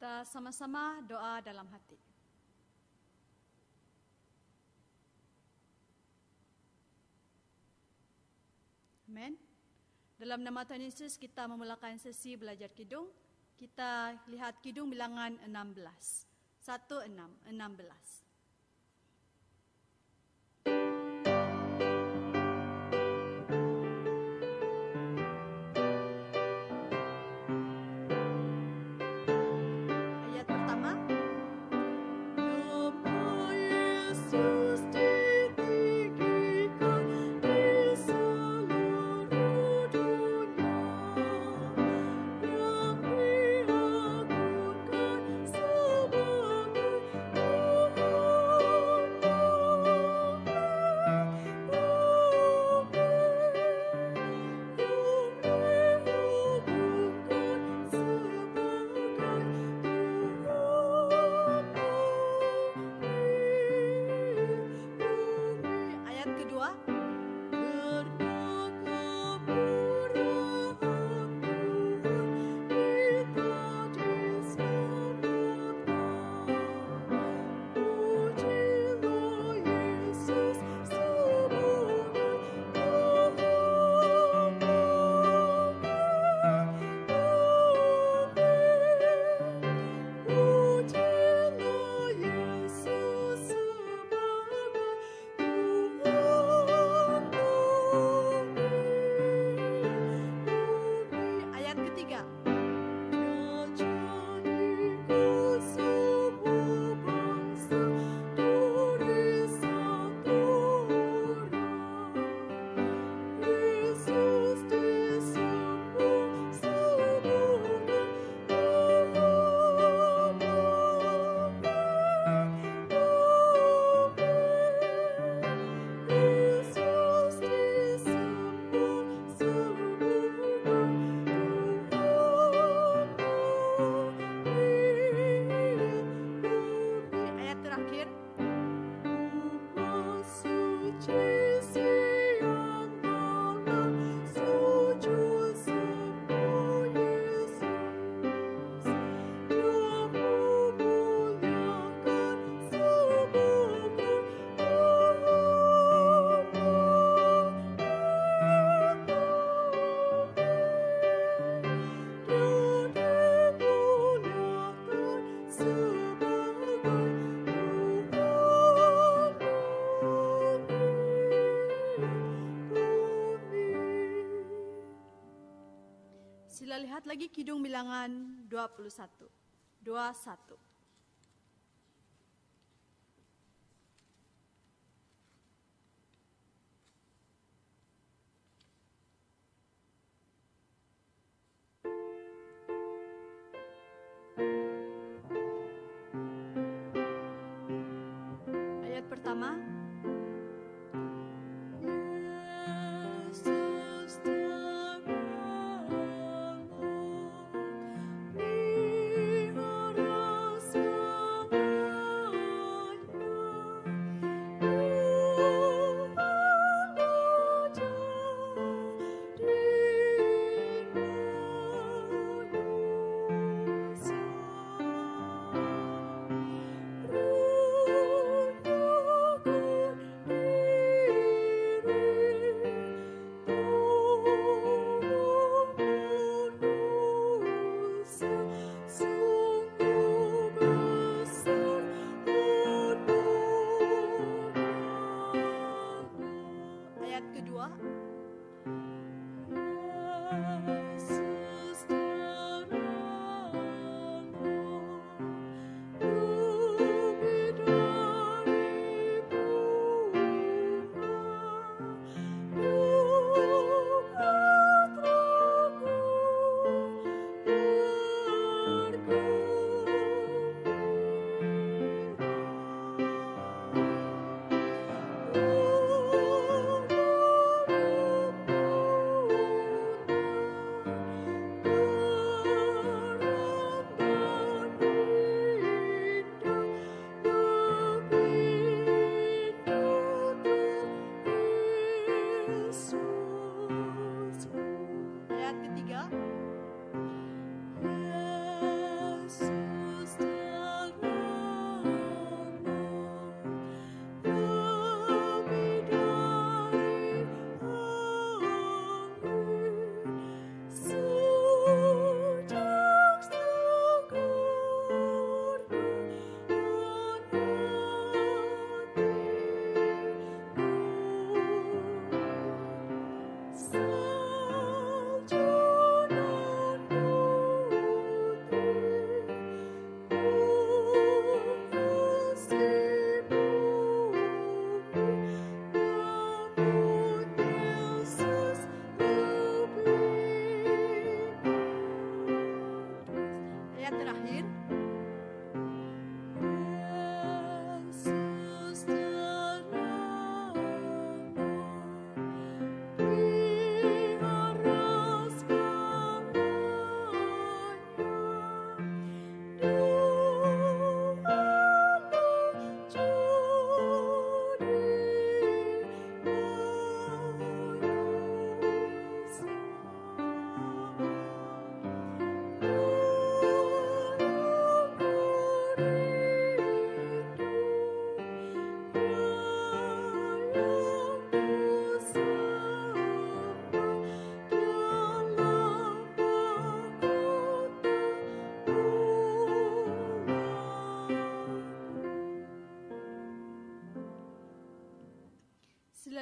Kita sama-sama doa dalam hati. Amin. Dalam nama Tuhan Yesus kita memulakan sesi belajar kidung. Kita lihat kidung bilangan 16. 16. Sila lihat lagi kidung bilangan 21. 21. Ayat pertama. Ku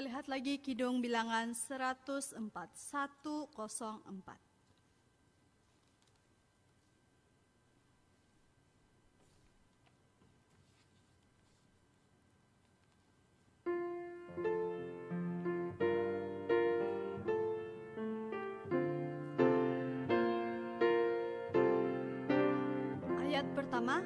lihat lagi kidung bilangan 104, 104. Ayat pertama.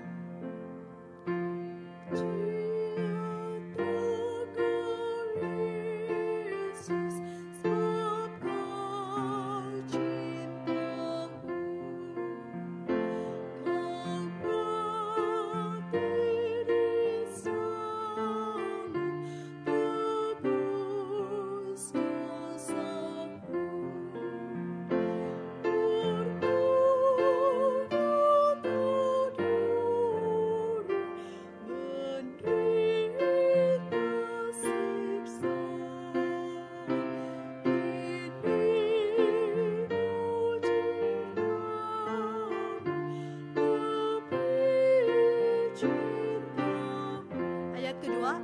Ayat kedua.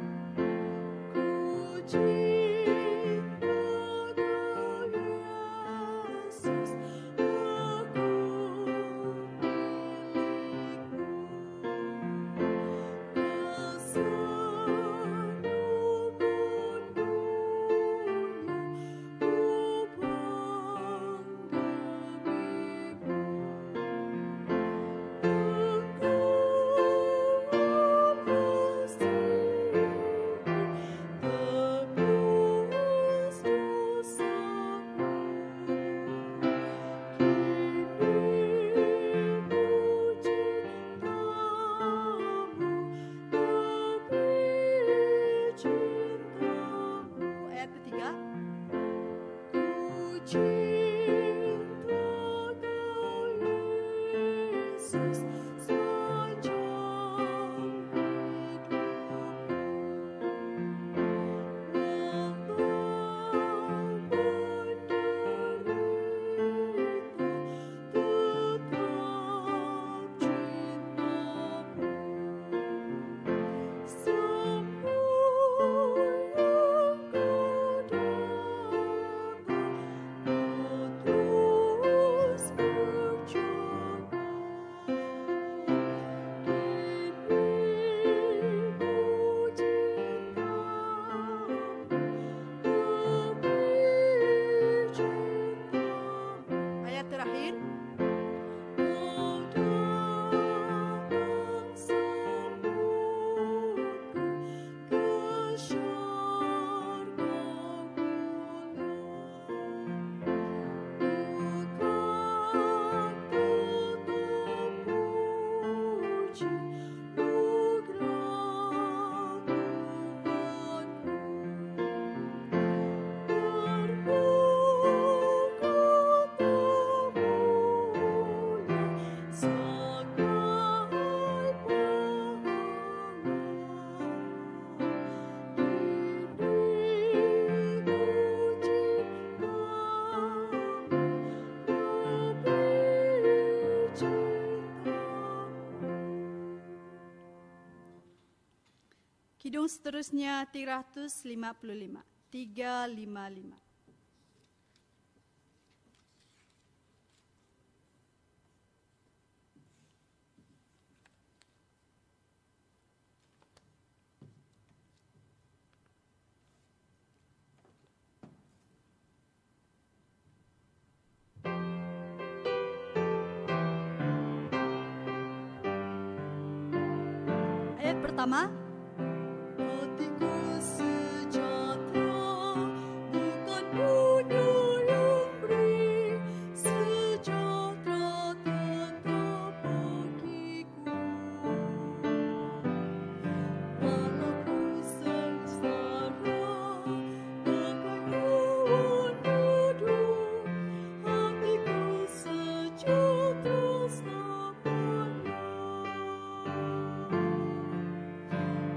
Ayat ketiga. Ayat terakhir. Kidung seterusnya 355. 355. Ayat pertama. Hatiku sejahtera, bukan punya yang beri, sejahtera tetap bagiku. Walau ku sengsara, bagai hewan hidup, hatiku sejahtera selamanya.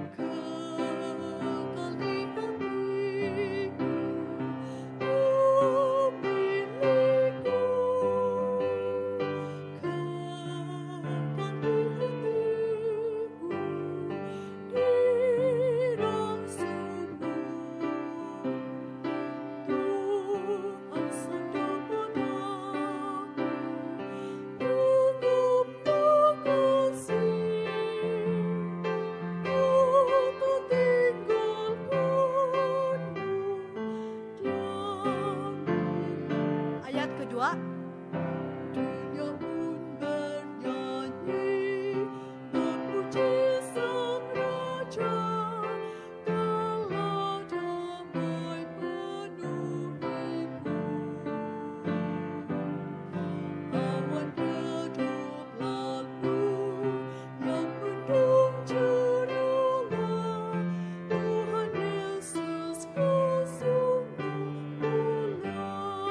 berdua. Dunia pun bernyanyi, memuji Sang Raja, kala damai penuhi bumi. Awan redup lalu, yang mendung ceria, Tuhan Yesus bersungguh mulia.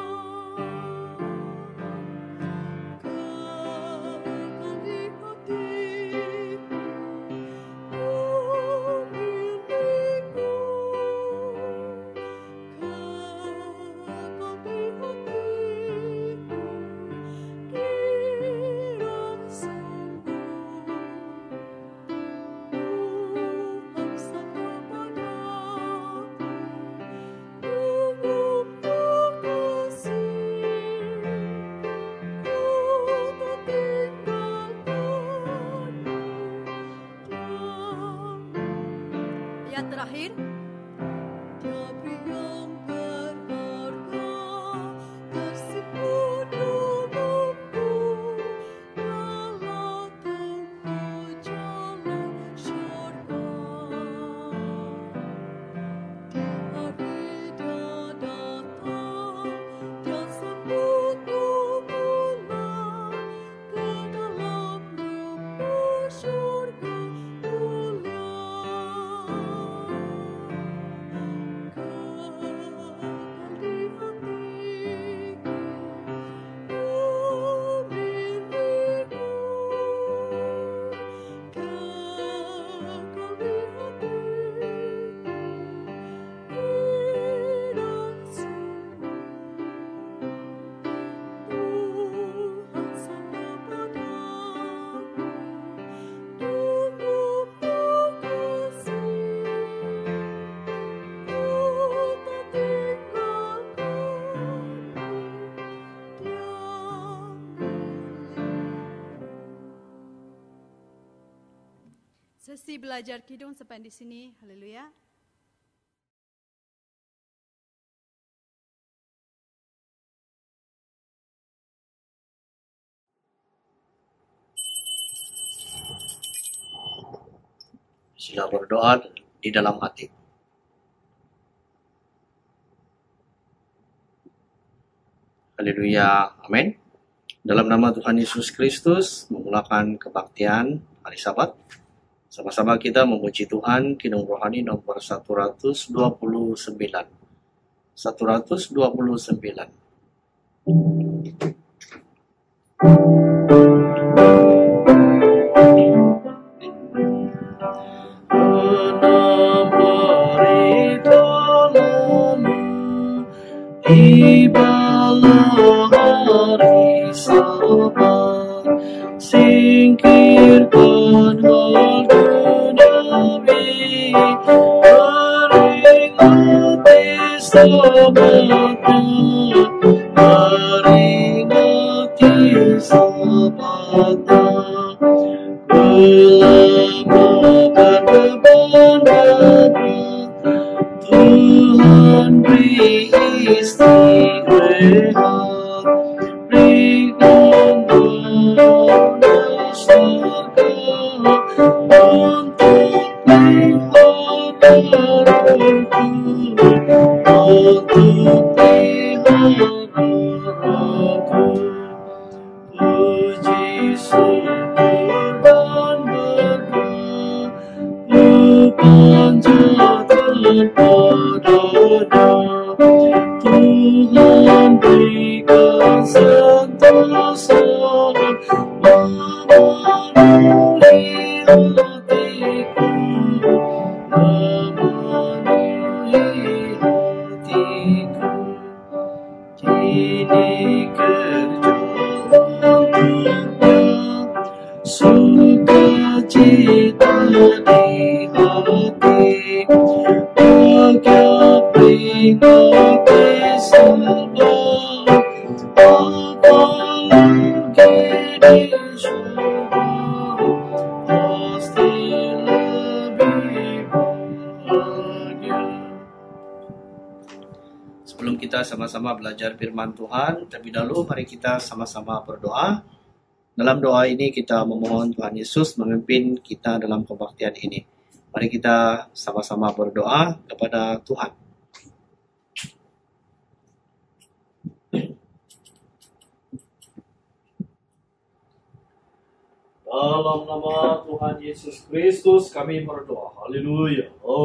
Kekal di hatiku, oh milikku. Kekal di hatiku, kirang sungguh. Tuhan sapa padaku, mengumbar kasih. Ku tak tinggalkanmu, Ayat terakhir. Dia yang berharga tersimpan umumku, kala tempuh jalan syurga. Di hari Dia datang, Dia sambutku pulang ke dalam rumah syurga mulia. Kekal di hatiku, oh milikku. Kekal di hatiku, kirang sungguh. Tuhan sapa padaku, mengumbar kasih. Ku tak tinggalkanmu, Dia milikku. Sesi belajar kidung sampai di sini. Haleluya. Sila berdoa di dalam hati. Haleluya, amin. Dalam nama Tuhan Yesus Kristus, memulakan kebaktian hari Sabat. Sama-sama kita memuji Tuhan, kidung rohani nomor 129. 129. Tibalah hari Sabat, singkirkan hal duniawi, peringati Sabatnya, peringati Sabatnya. Ulama berbeban berat, Tuhan beri istirahat, berikan mana surga untuk peliharaanku, untuk peliharaanku. Puji syukur dan berdoa, ku panjatkan pada-Nya. Tuhan berikan sentosa, memenuhi hatiku, memenuhi hatiku. Kini kerja untuknya, sukacita di hati, bahagia peringati Sabat, apalagi di surga, pasti lebih bahagia. Sebelum kita kita sama-sama belajar firman Tuhan, terlebih dahulu mari kita sama-sama berdoa. Dalam doa ini kita memohon Tuhan Yesus memimpin kita dalam kebaktian ini. Mari kita sama-sama berdoa kepada Tuhan. Dalam nama Tuhan Yesus Kristus kami berdoa. Haleluya.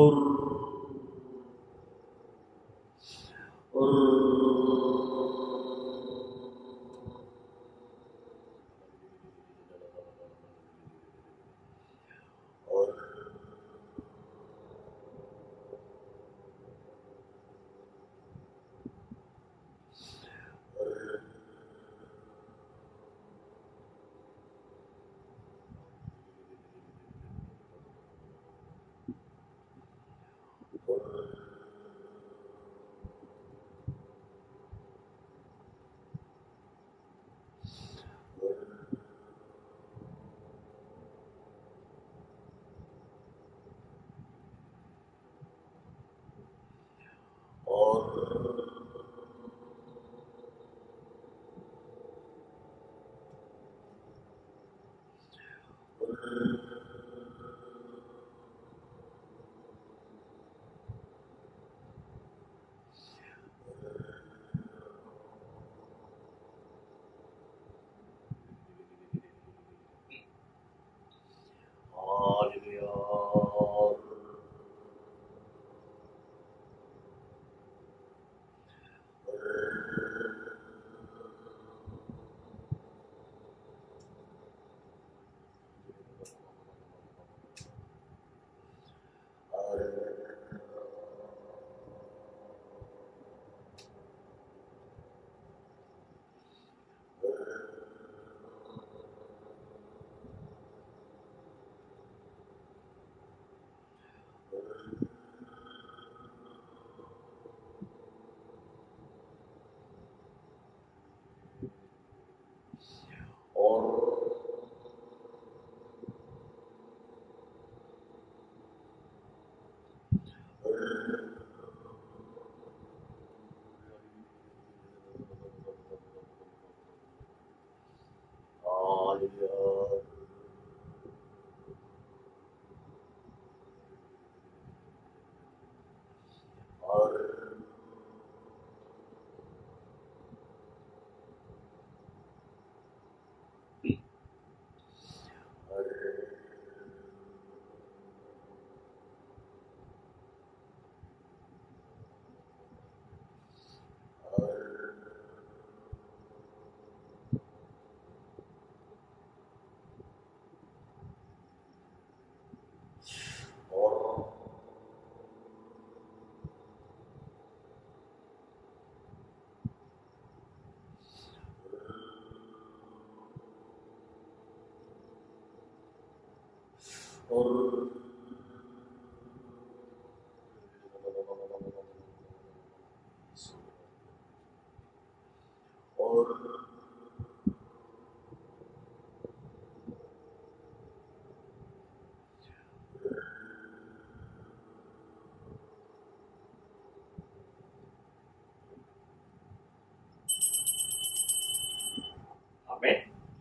Amin.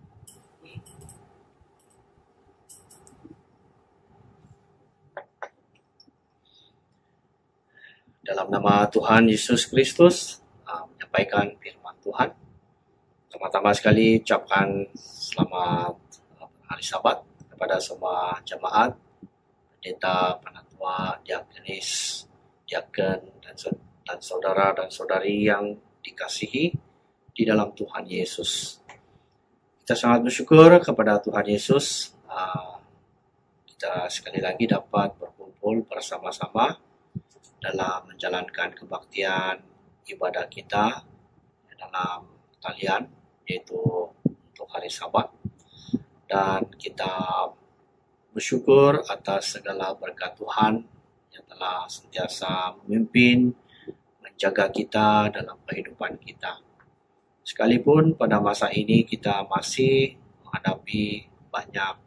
Dalam nama Tuhan Yesus Kristus, menyampaikan firman Tuhan. Pertama-tama sekali ucapkan selamat hari Sabat kepada semua jemaat, pendeta, penatua, diakonis, diaken, dan saudara dan saudari yang dikasihi di dalam Tuhan Yesus. Kita sangat bersyukur kepada Tuhan Yesus. Kita sekali lagi dapat berkumpul bersama-sama dalam menjalankan kebaktian ibadah kita dalam talian, yaitu untuk hari Sabat. Dan kita bersyukur atas segala berkat Tuhan yang telah sentiasa memimpin, menjaga kita dalam kehidupan kita. Sekalipun pada masa ini kita masih menghadapi banyak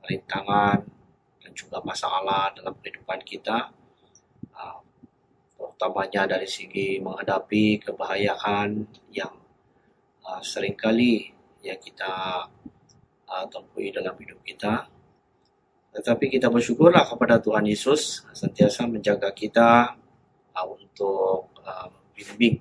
rintangan dan juga masalah dalam kehidupan kita, utamanya dari segi menghadapi kebahayaan yang seringkali ya kita temui dalam hidup kita. Tetapi kita bersyukurlah kepada Tuhan Yesus sentiasa menjaga kita untuk memimpin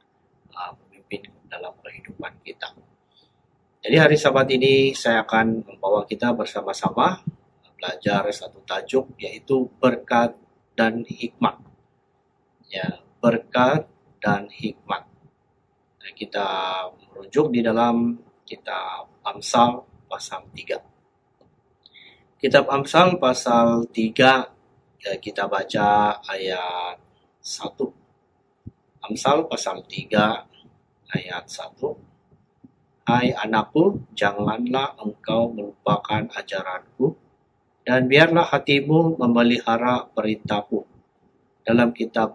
dalam kehidupan kita. Jadi hari Sabat ini saya akan membawa kita bersama-sama belajar satu tajuk, yaitu berkat dan hikmat. Ya, berkat dan hikmat. Dan kita merujuk di dalam kitab Amsal pasal 3. Kitab Amsal pasal 3, ya, kita baca ayat 1. Amsal pasal 3 ayat 1. Hai anakku, janganlah engkau melupakan ajaranku, dan biarlah hatimu memelihara perintahku. Dalam kitab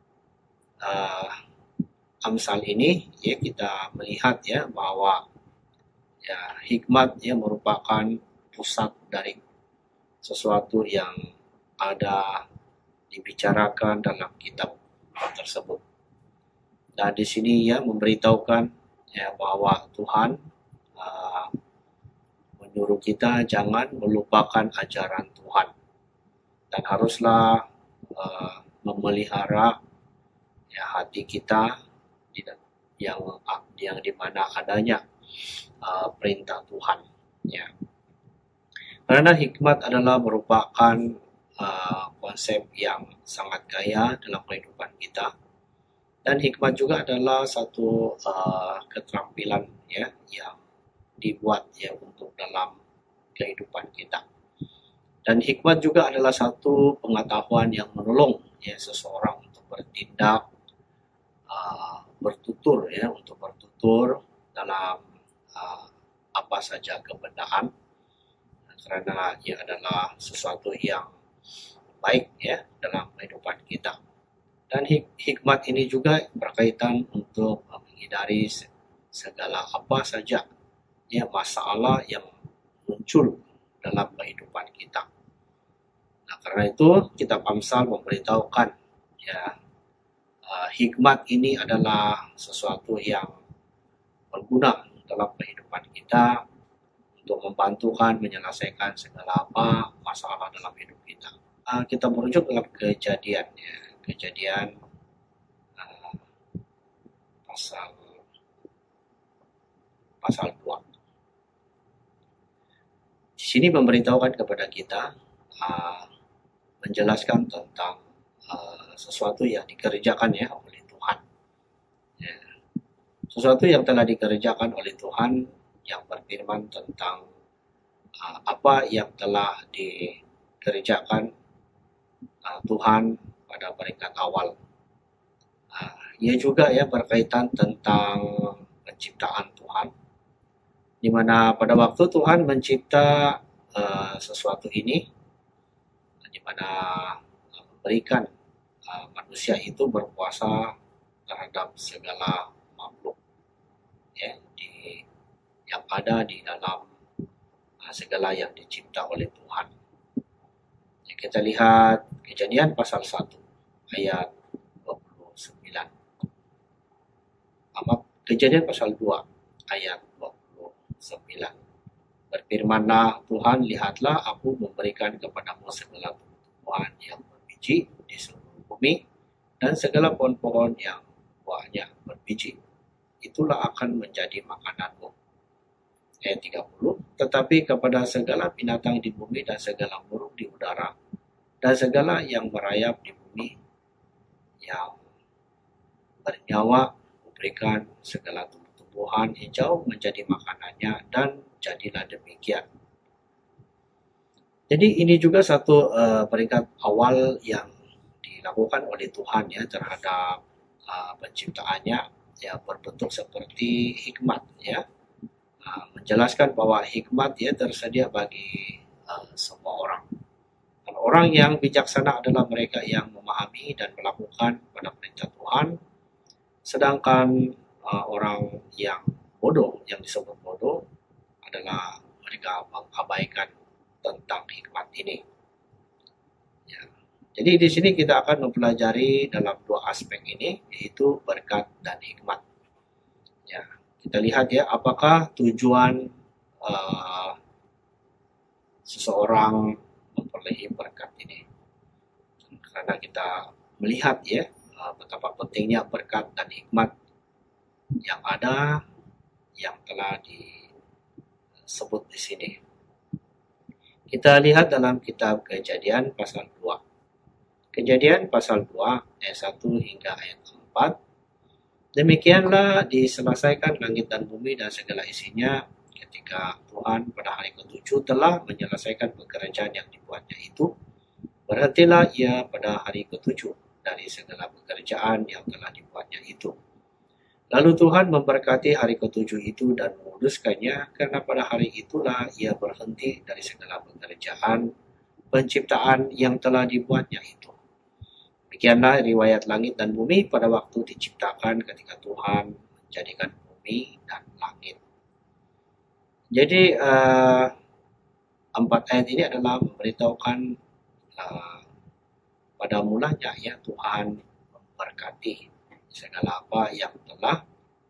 Amsal ini ya kita melihat ya bahwa ya hikmat ya merupakan pusat dari sesuatu yang ada dibicarakan dalam kitab tersebut. Dan di sini ya memberitahukan ya bahwa Tuhan menyuruh kita jangan melupakan ajaran Tuhan, dan haruslah memelihara ya hati kita yang di mana adanya perintah Tuhan. Ya. Karena hikmat adalah merupakan konsep yang sangat kaya dalam kehidupan kita, dan hikmat juga adalah satu keterampilan ya yang dibuat ya untuk dalam kehidupan kita. Dan hikmat juga adalah satu pengetahuan yang menolong ya seseorang untuk bertindak, bertutur dalam apa saja kebenaran, karena ia adalah sesuatu yang baik ya dalam kehidupan kita. Dan hikmat ini juga berkaitan untuk menghindari segala apa saja ya masalah yang muncul dalam kehidupan kita. Nah, karena itu kitab Amsal memberitahukan ya hikmat ini adalah sesuatu yang berguna dalam kehidupan kita untuk membantukan menyelesaikan segala apa masalah dalam hidup kita. Kita merujuk dalam Kejadian ya. Kejadian pasal 2. Di sini memberitahukan kepada kita menjelaskan tentang sesuatu yang dikerjakan ya oleh Tuhan. Ya. Sesuatu yang telah dikerjakan oleh Tuhan yang berfirman tentang apa yang telah dikerjakan Tuhan pada peringkat awal. Ia juga ya berkaitan tentang penciptaan Tuhan, di mana pada waktu Tuhan mencipta sesuatu ini, di mana memberikan manusia itu berkuasa terhadap segala makhluk ya yang ada di dalam segala yang dicipta oleh Tuhan. Ya, kita lihat Kejadian pasal 1 ayat 29. Kejadian pasal 2 ayat 29. Berfirmanlah Tuhan, lihatlah aku memberikan kepadamu segala tumbuhan yang berbiji di seluruh bumi, dan segala pohon-pohon yang buahnya berbiji. Itulah akan menjadi makananmu. Ayat 30. Tetapi kepada segala binatang di bumi dan segala burung di udara dan segala yang merayap di bumi yang bernyawa, memberikan segala tumbuhan hijau menjadi makanannya, dan jadilah demikian. Jadi ini juga satu peringkat awal yang dilakukan oleh Tuhan ya terhadap penciptaannya ya berbentuk seperti hikmat ya. Menjelaskan bahwa hikmat ya tersedia bagi semua orang. Dan orang yang bijaksana adalah mereka yang memahami dan melakukan pada perintah Tuhan, sedangkan orang yang bodoh, yang disebut bodoh, adalah mereka mengabaikan tentang hikmat ini. Ya. Jadi di sini kita akan mempelajari dalam dua aspek ini, yaitu berkat dan hikmat. Ya, kita lihat ya, apakah tujuan seseorang memperoleh berkat ini. Karena kita melihat ya, betapa pentingnya berkat dan hikmat yang ada, yang telah disebut di sini. Kita lihat dalam kitab Kejadian pasal 2. Kejadian pasal 2 ayat 1 hingga ayat 4. Demikianlah diselesaikan langit dan bumi dan segala isinya ketika Tuhan pada hari ke-7 telah menyelesaikan pekerjaan yang dibuatnya itu. Berhentilah ia pada hari ke-7 dari segala pekerjaan yang telah dibuatnya itu. Lalu Tuhan memberkati hari ke-7 itu dan menguduskannya, karena pada hari itulah ia berhenti dari segala pekerjaan penciptaan yang telah dibuatnya itu. Demikianlah riwayat langit dan bumi pada waktu diciptakan ketika Tuhan menjadikan bumi dan langit. Jadi 4 ayat ini adalah memberitahukan pada mulanya ya Tuhan memberkati segala apa yang telah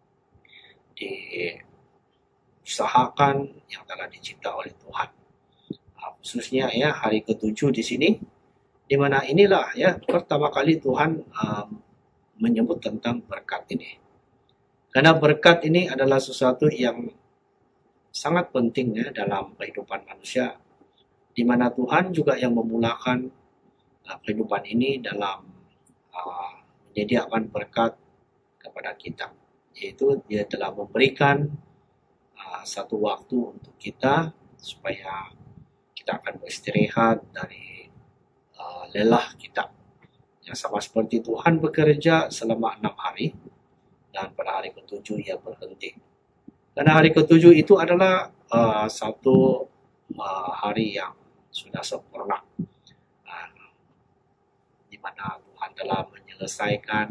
diusahakan, yang telah dicipta oleh Tuhan. Khususnya ya hari ke-7 di sini, di mana inilah ya pertama kali Tuhan menyebut tentang berkat ini. Karena berkat ini adalah sesuatu yang sangat penting ya dalam kehidupan manusia, di mana Tuhan juga yang memulakan kehidupan ini dalam menyediakan berkat kepada kita, yaitu Dia telah memberikan satu waktu untuk kita supaya kita akan beristirahat dari lelah kita. Ya, sama seperti Tuhan bekerja selama 6 hari dan pada hari ke-7 ia berhenti. Karena hari ke-7 itu adalah satu hari yang sudah sempurna, di mana Tuhan telah menyelesaikan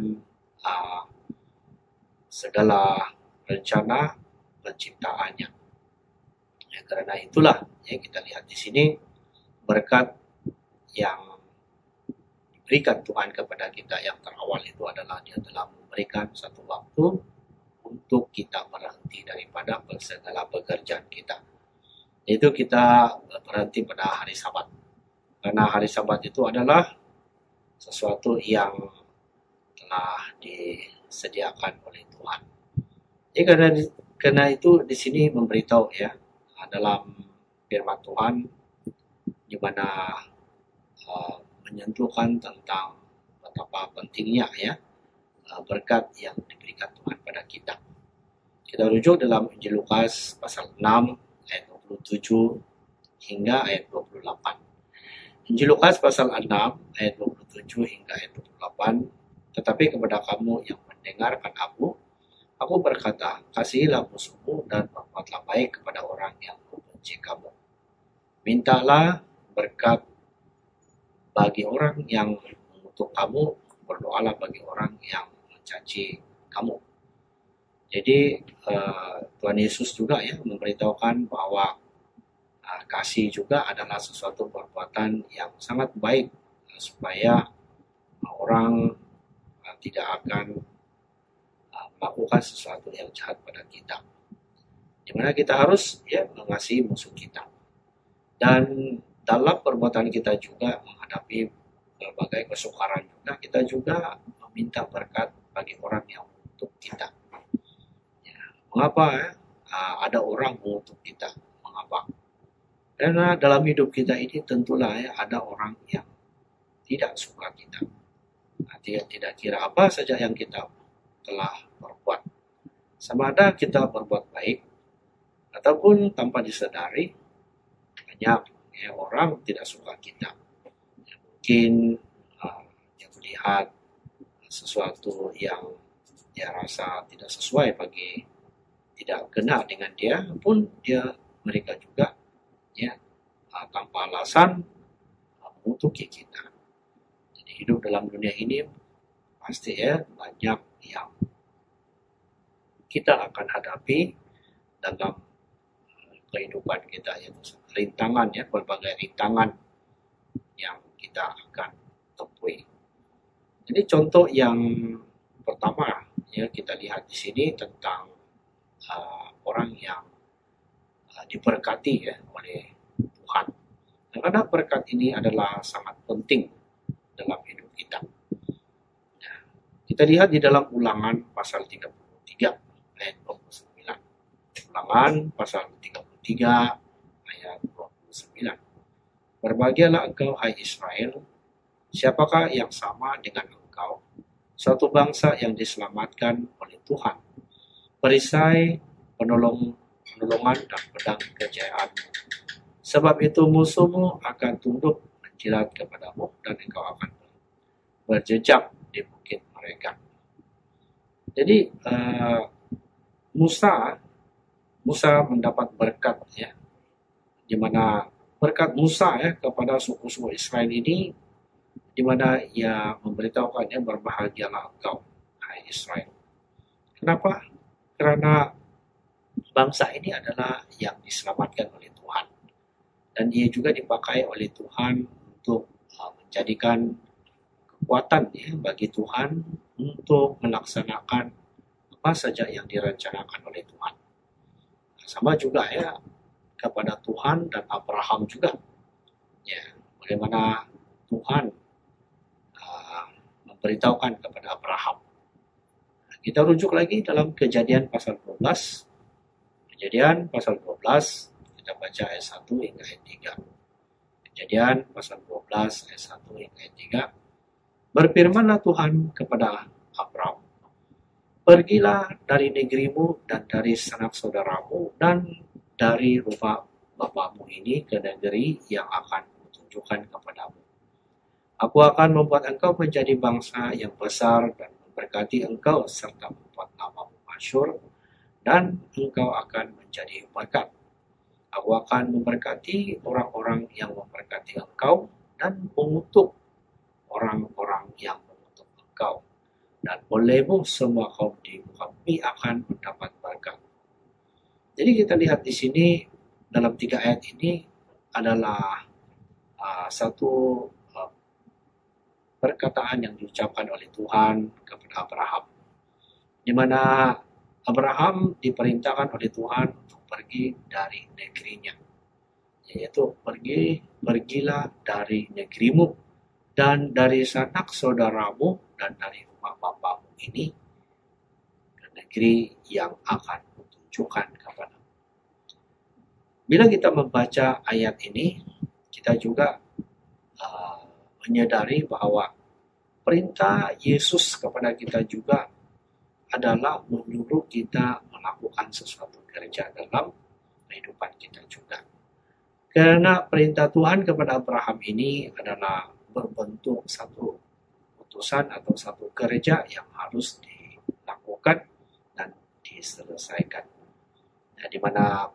segala rencana penciptaannya. Ya, karena itulah ya kita lihat di sini berkat yang diberikan Tuhan kepada kita yang terawal itu adalah Dia telah memberikan satu waktu untuk kita berhenti daripada segala pekerjaan kita. Itu kita berhenti pada hari Sabat. Karena hari Sabat itu adalah sesuatu yang telah disediakan oleh Tuhan. Jadi karena itu di sini memberitahu ya dalam firman Tuhan, di mana menyentuhkan tentang betapa pentingnya ya berkat yang diberikan Tuhan pada kita. Kita rujuk dalam Injil Lukas pasal 6 ayat 27 hingga ayat 28. Injil Lukas pasal 6 ayat 27 hingga ayat 28. Tetapi kepada kamu yang mendengarkan aku berkata, kasihilah musuhmu dan berbuatlah baik kepada orang yang membenci kamu. Mintalah berkat bagi orang yang mengutuk kamu, berdoalah bagi orang yang mencaci kamu. Jadi Tuhan Yesus juga ya memberitahukan bahwa kasih juga adalah sesuatu perbuatan yang sangat baik supaya orang tidak akan melakukan sesuatu yang jahat pada kita. Dimana kita harus ya mengasihi musuh kita. Dan dalam perbuatan kita juga menghadapi berbagai kesukaran juga, kita juga meminta berkat bagi orang yang mengutuk kita. Ya, mengapa ada orang mengutuk kita? Mengapa? Karena dalam hidup kita ini tentulah ya ada orang yang tidak suka kita. Dia tidak kira apa saja yang kita telah berbuat. Sama ada kita berbuat baik ataupun tanpa disadari, banyak ya, orang tidak suka kita. Ya, mungkin dia melihat sesuatu yang dia rasa tidak sesuai bagi, tidak kena dengan dia, pun mereka juga ya tanpa alasan mengutuki kita. Jadi hidup dalam dunia ini pasti ya banyak yang kita akan hadapi dalam kehidupan kita, yaitu rintangan ya, berbagai rintangan yang kita akan tempuh. akui. Jadi contoh yang pertama ya kita lihat di sini tentang orang yang diberkati ya oleh Tuhan. Karena berkat ini adalah sangat penting dalam hidup kita. Nah, kita lihat di dalam Ulangan pasal 33 ayat 29. Ulangan pasal 33 ayat 29. Berbahagialah engkau hai Israel, siapakah yang sama dengan engkau, suatu bangsa yang diselamatkan oleh Tuhan. Perisai penolongan dan pedang kejayaanmu. Sebab itu musuhmu akan tunduk menjilat kepadamu dan engkau akan berjejak di bukit mereka. Jadi Musa mendapat berkat ya, di mana berkat Musa ya kepada suku-suku Israel ini, di mana ia memberitahukannya berbahagialah engkau hai Israel. Kenapa? Karena bangsa ini adalah yang diselamatkan oleh Tuhan. Dan ia juga dipakai oleh Tuhan untuk menjadikan kekuatan ya, bagi Tuhan untuk melaksanakan apa saja yang direncanakan oleh Tuhan. Sama juga ya kepada Tuhan dan Abraham juga. Ya, bagaimana Tuhan memberitahukan kepada Abraham. Kita rujuk lagi dalam Kejadian pasal 12. Kejadian pasal 12, kita baca ayat 1 hingga ayat 3. Kejadian pasal 12 ayat 1 hingga ayat 3. Berfirmanlah Tuhan kepada Abraham, pergilah dari negerimu dan dari sanak saudaramu dan dari rumah bapamu ini ke negeri yang akan kutunjukkan kepadamu. Aku akan membuat engkau menjadi bangsa yang besar dan memberkati engkau serta membuat namamu masyhur, dan engkau akan menjadi berkat. Aku akan memberkati orang-orang yang memberkati engkau dan mengutuk orang-orang yang mengutuk engkau. Dan olehmu semua kaum di muka bumi akan mendapat berkat. Jadi kita lihat di sini dalam 3 ayat ini adalah satu perkataan yang diucapkan oleh Tuhan kepada Abraham, di mana Abraham diperintahkan oleh Tuhan untuk pergi dari negerinya, yaitu pergilah dari negerimu dan dari sanak saudaramu dan dari rumah bapamu ini ke negeri yang akan kutunjukkan kepadamu. Bila kita membaca ayat ini, kita juga menyadari bahwa perintah Yesus kepada kita juga adalah menyuruh kita melakukan sesuatu kerja dalam kehidupan kita juga. Karena perintah Tuhan kepada Abraham ini adalah berbentuk satu utusan atau satu kerja yang harus dilakukan dan diselesaikan. Nah, di mana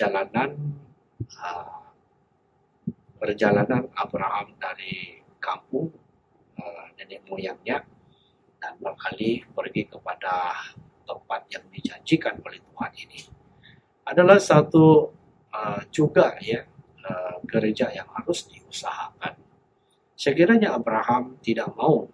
perjalanan Abraham dari kampung nenek moyangnya dan beralih pergi kepada tempat yang dijanjikan oleh Tuhan ini adalah satu juga ya gereja yang harus diusahakan. Sekiranya Abraham tidak mau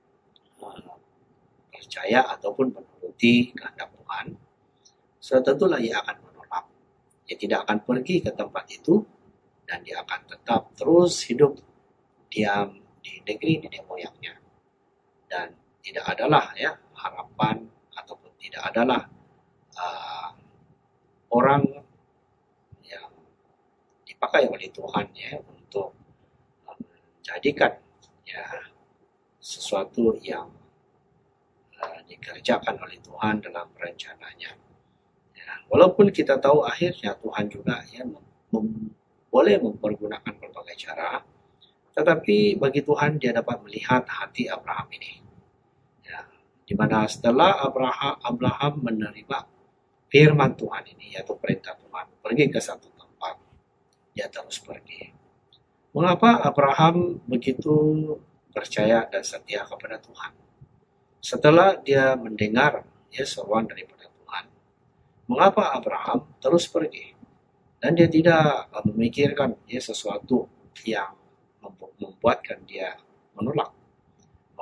percaya ataupun menuruti kehendak Tuhan, tentulah ia akan menolak. Ia tidak akan pergi ke tempat itu dan dia akan tetap terus hidup diam di negeri nenek moyangnya. Dan tidak adalah ya harapan ataupun tidak adalah orang yang dipakai oleh Tuhan ya untuk menjadikan ya sesuatu yang dikerjakan oleh Tuhan dalam rencananya. Ya, walaupun kita tahu akhirnya Tuhan juga ya boleh mempergunakan berbagai cara, tetapi bagi Tuhan dia dapat melihat hati Abraham ini. Di mana setelah Abraham menerima firman Tuhan ini, yaitu perintah Tuhan, pergi ke satu tempat, dia terus pergi. Mengapa Abraham begitu percaya dan setia kepada Tuhan? Setelah dia mendengar ya seruan daripada Tuhan, mengapa Abraham terus pergi? Dan dia tidak memikirkan ya sesuatu yang membuatkan dia menolak.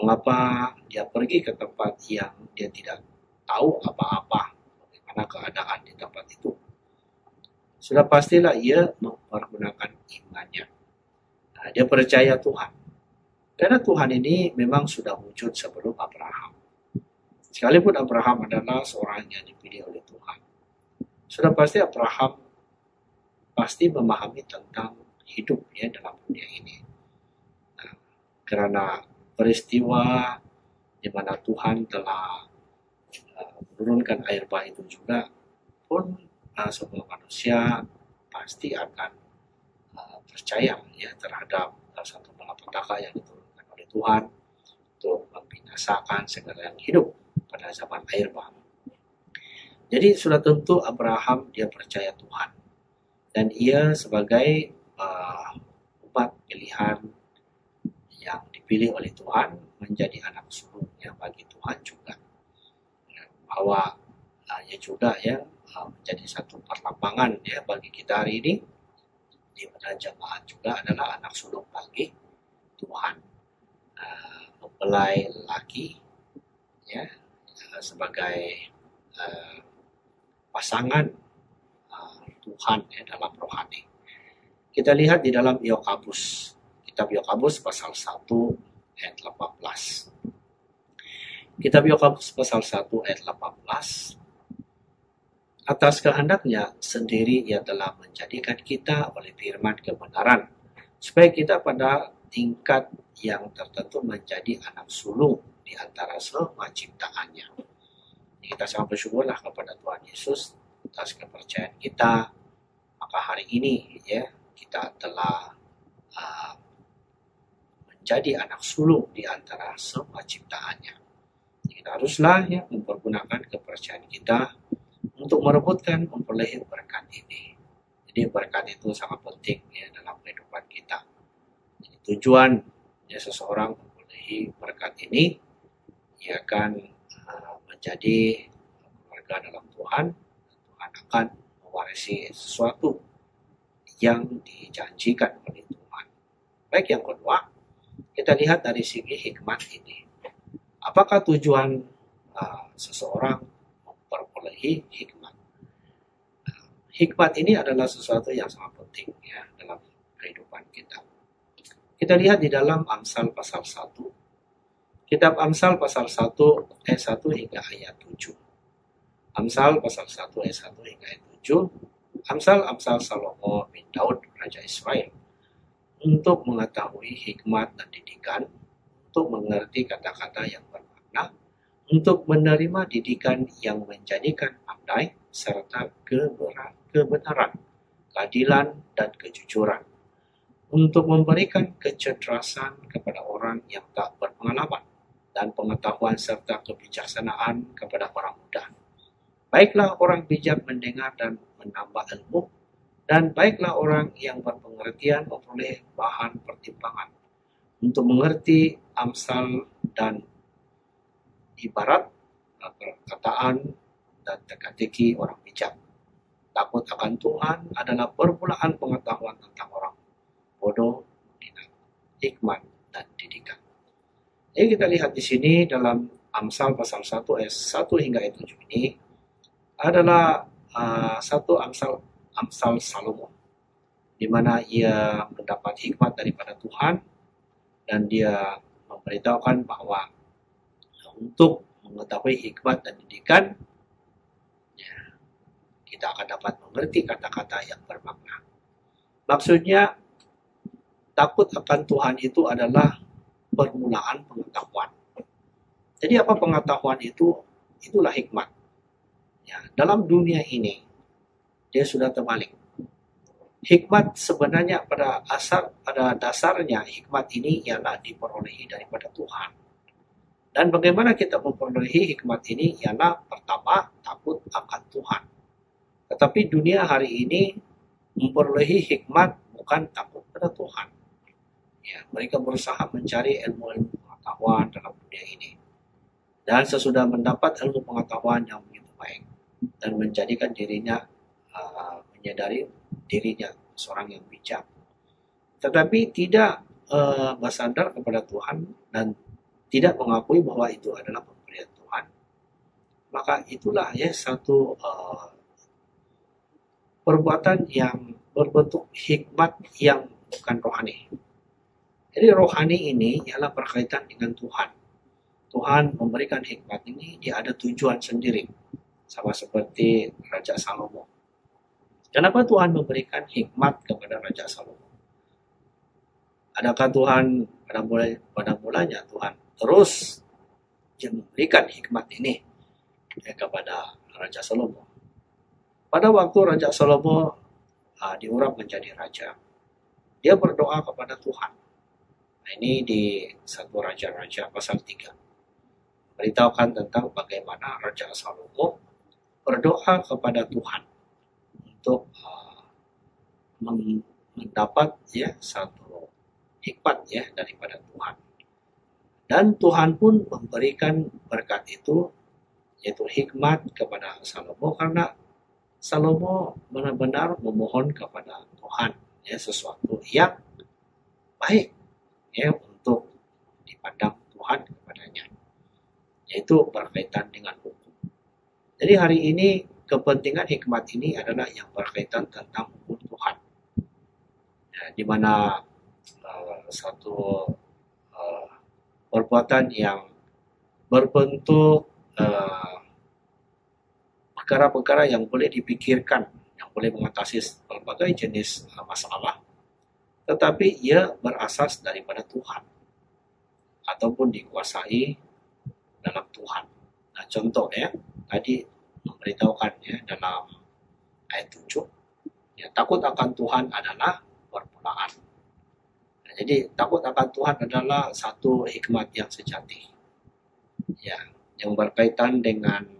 Mengapa dia pergi ke tempat yang dia tidak tahu apa-apa, bagaimana keadaan di tempat itu? Sudah pastilah ia mempergunakan imannya. Nah, dia percaya Tuhan. Karena Tuhan ini memang sudah wujud sebelum Abraham. Sekalipun Abraham adalah seorang yang dipilih oleh Tuhan, sudah pasti Abraham pasti memahami tentang hidupnya dalam dunia ini. Nah, karena peristiwa di mana Tuhan telah menurunkan air bah itu juga pun semua manusia pasti akan percaya ya terhadap satu malapetaka yang diturunkan oleh Tuhan untuk membinasakan segala yang hidup pada zaman air bah. Jadi sudah tentu Abraham dia percaya Tuhan dan ia sebagai umat pilihan yang dipilih oleh Tuhan menjadi anak sulungnya bagi Tuhan juga. Bahwa ia juga ya menjadi satu perlambangan ya bagi kita hari ini, di mana jemaat juga adalah anak sulung bagi Tuhan. Mempelai lelaki ya sebagai pasangan Tuhan ya dalam rohani. Kita lihat di dalam Yakobus, kitab Yakobus pasal 1 ayat 18. Kitab Yakobus pasal 1 ayat 18. Atas kehendaknya sendiri ia telah menjadikan kita oleh firman kebenaran, supaya kita pada tingkat yang tertentu menjadi anak sulung di antara semua ciptaannya. Kita sangat bersyukurlah kepada Tuhan Yesus atas kepercayaan kita. Maka hari ini ya kita telah menjadi anak sulung di antara semua ciptaannya. Kita haruslah ya mempergunakan kepercayaan kita untuk merebutkan memperoleh berkat ini. Jadi berkat itu sangat penting ya dalam kehidupan kita. Jadi tujuan ya seseorang memperoleh berkat ini, ia akan menjadi keluarga dalam Tuhan. Tuhan akan mewarisi sesuatu yang dijanjikan oleh Tuhan. Baik, yang kedua, kita lihat dari segi hikmat ini. Apakah tujuan seseorang memperoleh hikmat? Hikmat ini adalah sesuatu yang sangat penting ya dalam kehidupan kita. Kita lihat di dalam Amsal pasal 1. Kitab Amsal pasal 1 ayat 1 hingga ayat 7. Amsal pasal 1 ayat 1 hingga ayat 7. Amsal Salomo bin Daud Raja Israel untuk mengetahui hikmat dan didikan, untuk mengerti kata-kata yang bermakna, untuk menerima didikan yang menjadikan pandai, serta kebenaran, keadilan, dan kejujuran, untuk memberikan kecerdasan kepada orang yang tak berpengalaman, dan pengetahuan serta kebijaksanaan kepada orang muda. Baiklah orang bijak mendengar dan menambah ilmu, dan baiklah orang yang berpengertian memperoleh bahan pertimbangan untuk mengerti amsal dan ibarat, perkataan dan teka-teki orang bijak. Takut akan Tuhan adalah permulaan pengetahuan tentang orang bodoh, hikmat dan didikan. Jadi kita lihat di sini dalam Amsal pasal 1 ayat 1 hingga ayat 7 ini adalah satu Amsal Salomo, di mana ia mendapat hikmat daripada Tuhan dan dia memberitahukan bahwa untuk mengetahui hikmat dan didikan, ya, kita akan dapat mengerti kata-kata yang bermakna. Maksudnya, takut akan Tuhan itu adalah permulaan pengetahuan. Jadi apa pengetahuan itu? Itulah hikmat. Ya, dalam dunia ini, dia sudah terbalik. Hikmat sebenarnya pada dasarnya hikmat ini ialah diperolehi daripada Tuhan. Dan bagaimana kita memperolehi hikmat ini ialah pertama takut akan Tuhan. Tetapi dunia hari ini memperolehi hikmat bukan takut pada Tuhan. Ya, mereka berusaha mencari ilmu pengetahuan dalam dunia ini. Dan sesudah mendapat ilmu pengetahuan yang begitu baik dan menjadikan dirinya menyadari dirinya seorang yang bijak, tetapi tidak bersandar kepada Tuhan dan tidak mengakui bahwa itu adalah pemberian Tuhan, maka itulah ya satu perbuatan yang berbentuk hikmat yang bukan rohani. Jadi rohani ini ialah berkaitan dengan Tuhan. Tuhan memberikan hikmat ini, dia ada tujuan sendiri. Sama seperti Raja Salomo. Kenapa Tuhan memberikan hikmat kepada Raja Salomo? Adakah Tuhan pada mulanya Tuhan terus memberikan hikmat ini kepada Raja Salomo? Pada waktu Raja Salomo diurap menjadi raja, dia berdoa kepada Tuhan. Nah, ini di 1 Raja-Raja pasal 3. Beritahukan tentang bagaimana Raja Salomo berdoa kepada Tuhan untuk mendapat ya satu hikmat ya daripada Tuhan. Dan Tuhan pun memberikan berkat itu, yaitu hikmat kepada Salomo, karena Salomo benar-benar memohon kepada Tuhan ya sesuatu yang baik ya untuk dipandang Tuhan kepadanya, yaitu berkaitan dengan hukum. Jadi hari ini kepentingan hikmat ini adalah yang berkaitan tentang hukum Tuhan, ya, di mana satu perbuatan yang berbentuk perkara-perkara yang boleh dipikirkan, yang boleh mengatasi berbagai jenis masalah, tetapi ia berasas daripada Tuhan ataupun dikuasai dalam Tuhan. Nah, contoh ya, tadi memberitahukan ya dalam ayat 7, ya, takut akan Tuhan adalah permulaan. Nah, jadi takut akan Tuhan adalah satu hikmat yang sejati, ya, yang berkaitan dengan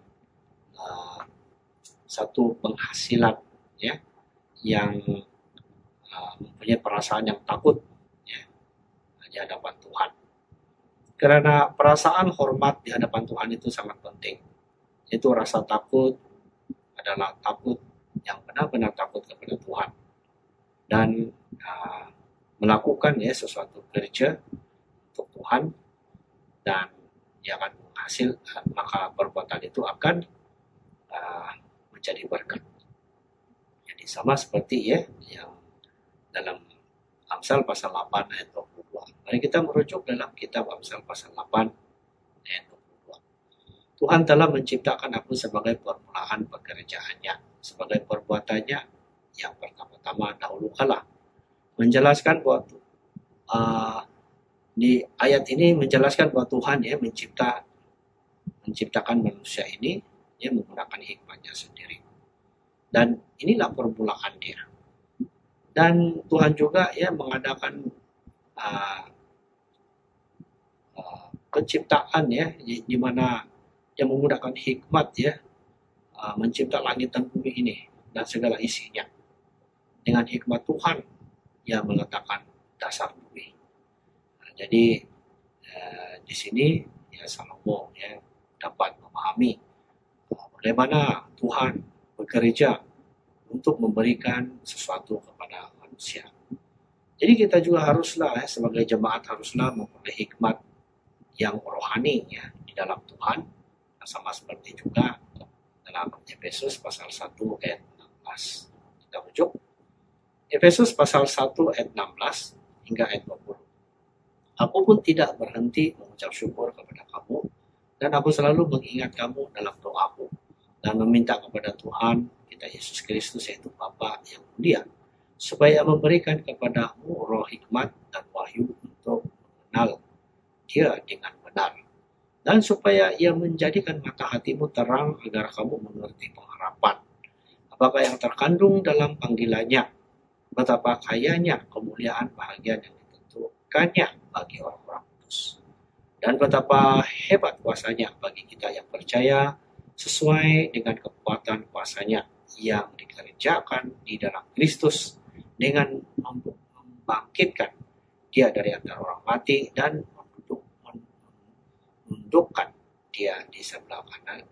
satu penghasilan ya yang mempunyai perasaan yang takut ya di hadapan Tuhan. Karena perasaan hormat di hadapan Tuhan itu sangat penting. Itu rasa takut adalah takut yang benar-benar takut kepada Tuhan dan melakukan ya sesuatu kerja untuk Tuhan, dan dia akan menghasilkan, maka perbuatan itu akan menjadi berkat. Jadi sama seperti ya yang dalam Amsal pasal 8 ayat 22. Mari kita merujuk dalam kitab Amsal pasal 8 ayat 22. Tuhan telah menciptakan aku sebagai permulaan pekerjaannya, sebagai perbuatannya yang pertama-tama dahulu kala. Menjelaskan bahwa di ayat ini menjelaskan bahwa Tuhan ya menciptakan manusia ini ya menggunakan hikmatnya sendiri. Dan inilah permulaan dia. Dan Tuhan juga ya mengadakan penciptaan ya di mana dia menggunakan hikmat ya mencipta langit dan bumi ini dan segala isinya. Dengan hikmat Tuhan dia meletakkan dasar bumi. Nah, jadi di sini ya Salomo ya dapat memahami bagaimana Tuhan bekerja untuk memberikan sesuatu kepada manusia. Jadi kita juga haruslah sebagai jemaat haruslah memperoleh hikmat yang rohani ya di dalam Tuhan. Sama seperti juga dalam Efesus pasal 1 ayat 16. Kita rujuk Efesus pasal 1 ayat 16 hingga ayat 20. Aku pun tidak berhenti mengucap syukur kepada kamu, dan aku selalu mengingat kamu dalam doaku dan meminta kepada Tuhan kita Yesus Kristus yaitu Bapa yang mulia, supaya memberikan kepadamu roh hikmat dan wahyu untuk mengenal Dia dengan benar, dan supaya Ia menjadikan mata hatimu terang agar kamu mengerti pengharapan apakah yang terkandung dalam panggilannya, betapa kayanya kemuliaan bahagia yang ditentukannya bagi orang-orang kudus, dan betapa hebat kuasanya bagi kita yang percaya sesuai dengan kekuatan kuasanya yang dikerjakan di dalam Kristus dengan membangkitkan Dia dari antara orang mati dan mendudukkan Dia di sebelah